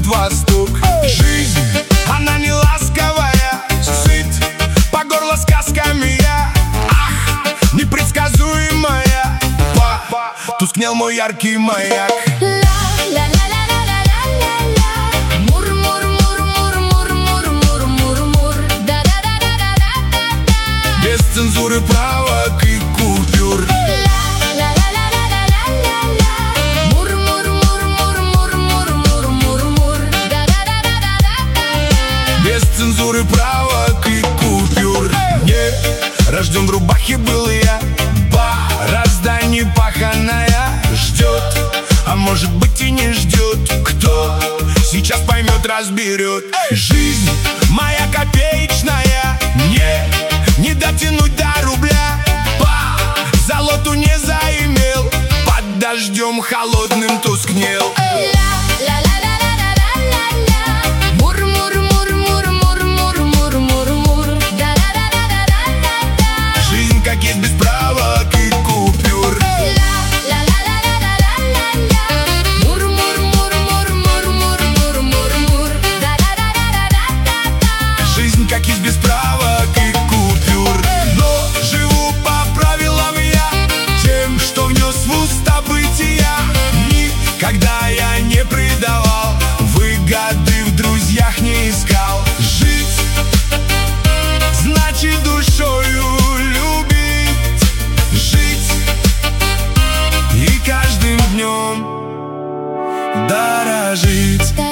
восток. Жизнь, она не ласковая, сыт по горло сказками я. Ах, непредсказуемая, тускнел мой яркий маяк. Без цензуры, правок и купюр. Без цензуры, правок и купюр. Не рожден в рубахе был я, борозда непаханая ждет, а может быть и не ждет. Кто сейчас поймет, разберет. Жизнь моя копеечная, не дотянуть до рубля. По золоту не заимел, под дождем холодным тускнел. Жизнь как есть без правок и купюр. Жизнь как есть без правок и купюр. Но живу по правилам я, тем, что внес в уста бытия. Никогда я не предавал, выгоды в друзьях не искал. Жить значит душою любить, жить и каждым днем дорожить.